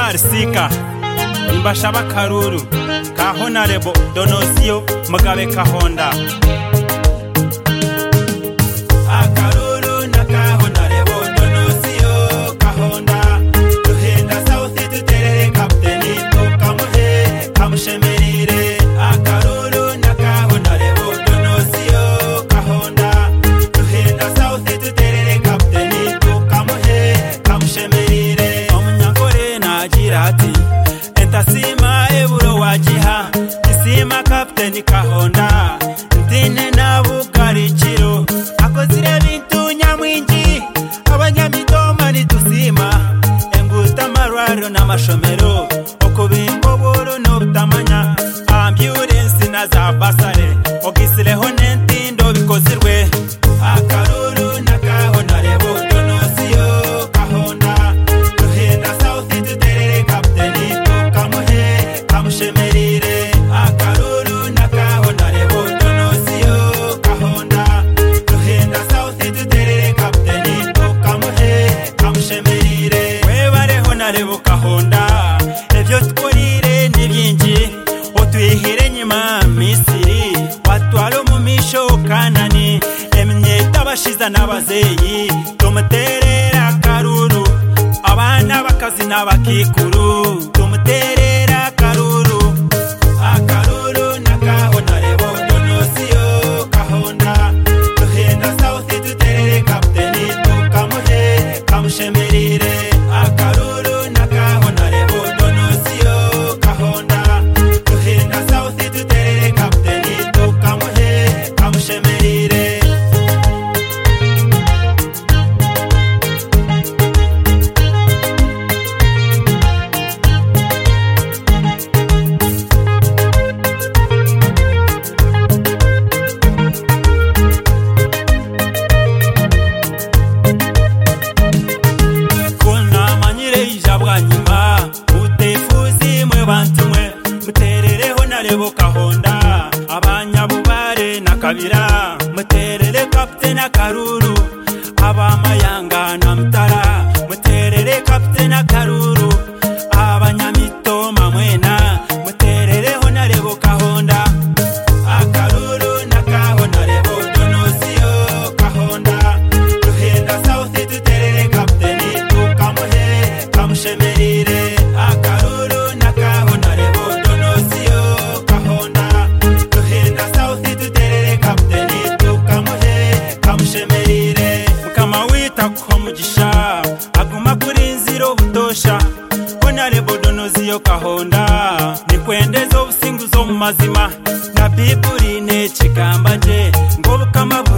Sika Imbashaba Karuru ka Honorable Donosio Mugabe Kahonda Akaruru na ka Honorable Donosio Kahonda Tuhenda South tuterere kapteni tukamuhe kamushemerire Akaruru na ka Honorable Donosio Kahonda Tuhenda South tuterere kapteni tukamuhe kamushemerire Omunyakore nagira ati Entasima eburo wajiha Isima kapteni Kahonda Ntine na bukarikiro Akozire bintu nyamwingi Abanyamitoma nitusima Enguta marwaro n'amashomero Okubimbo boro n'obutamanya Ambulance na za basare Ogisireho n'entindo bikozirwe Akaruru na ka Honorable Donosio Kahonda Tuhenda South tuterere kapteni tukamuhe kamushemerire Akaruru na ka Honorable Donosio Kahonda Tuhenda South tuterere kapteni tukamuhe kamushemerire Webare Honorable Kahonda Evyo tukorire ni byingi Otwihere nyuma Misiri Watwalo mu misho Kanani Emyeta abashiza n'abazeyi Tumuterera Akaruru Abana bakazi n'abakikuru Tumuterera Akaruru Akaruru na ka Honorable Donosio Kahonda Tuhenda South tuterere kapteni tukamuhe kamushemerire Akaruru na ka Honorable Donosio Kahonda Tuhenda South tuterere kapteni tukamuhe kamushemerire Kuna manyire ijabwa nyuma Utefuzi mwe bantumwe Muterere Honorable Kahonda Abanyabubare na Kabira Muterere Kapteni Akaruru Abamayanga na Mutara Muterere Kapteni Akaruru Abanyamitoma mwena Muterere Honorable Kahonda Akaruru na ka Honorable Donosio Kahonda Tuhenda South tuterere kapteni tukamuhe kamushemerire Akaruru na ka Honorable Donosio Kahonda Tuhenda South tuterere kapteni tukamuhe kamushemerire Mukama wita ko mugisha aguma kuri nziro butosha Honorable Donosio Kahonda Nikwendeza obusinguzo mu mazima na Bibuli ne kigamba je ngo bukama